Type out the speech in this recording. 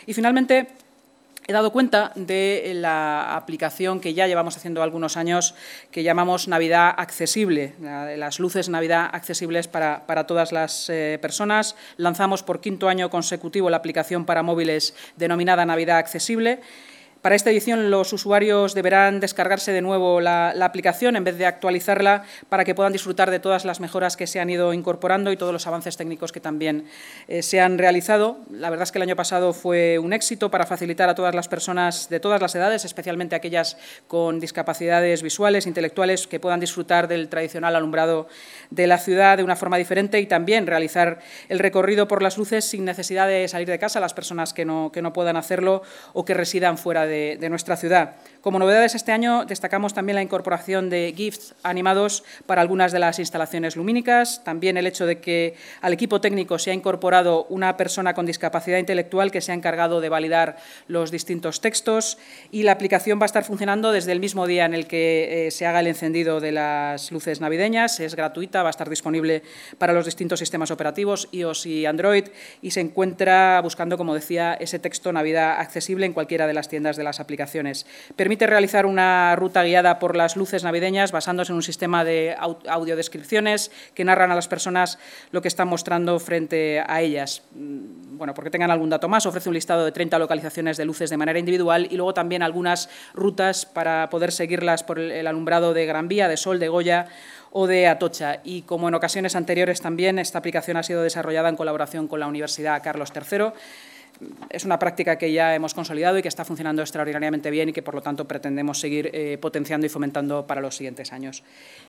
Y finalmente, he dado cuenta de la aplicación que ya llevamos haciendo algunos años, que llamamos Navidad Accesible, las luces Navidad accesibles para todas las personas. Lanzamos por 5º año consecutivo la aplicación para móviles denominada Navidad Accesible. Para esta edición, los usuarios deberán descargarse de nuevo la aplicación en vez de actualizarla para que puedan disfrutar de todas las mejoras que se han ido incorporando y todos los avances técnicos que también se han realizado. La verdad es que el año pasado fue un éxito para facilitar a todas las personas de todas las edades, especialmente aquellas con discapacidades visuales, intelectuales, que puedan disfrutar del tradicional alumbrado de la ciudad de una forma diferente y también realizar el recorrido por las luces sin necesidad de salir de casa, las personas que no puedan hacerlo o que residan fuera de nuestra ciudad. Como novedades este año destacamos también la incorporación de GIFs animados para algunas de las instalaciones lumínicas, también el hecho de que al equipo técnico se ha incorporado una persona con discapacidad intelectual que se ha encargado de validar los distintos textos y la aplicación va a estar funcionando desde el mismo día en el que se haga el encendido de las luces navideñas. Es gratuita, va a estar disponible para los distintos sistemas operativos, iOS y Android, y se encuentra buscando, como decía, ese texto Navidad accesible en cualquiera de las tiendas de las aplicaciones. Permite realizar una ruta guiada por las luces navideñas basándose en un sistema de audiodescripciones que narran a las personas lo que están mostrando frente a ellas. Bueno, porque tengan algún dato más, ofrece un listado de 30 localizaciones de luces de manera individual y luego también algunas rutas para poder seguirlas por el alumbrado de Gran Vía, de Sol, de Goya o de Atocha. Y como en ocasiones anteriores también, esta aplicación ha sido desarrollada en colaboración con la Universidad Carlos III. Es una práctica que ya hemos consolidado y que está funcionando extraordinariamente bien y que, por lo tanto, pretendemos seguir potenciando y fomentando para los siguientes años.